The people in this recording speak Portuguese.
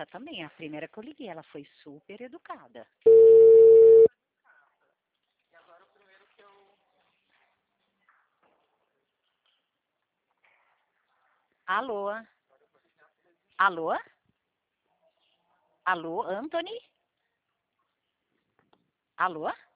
também. A primeira que eu liguei, ela foi super educada. Alô? Alô? Alô, Anthony? Alô?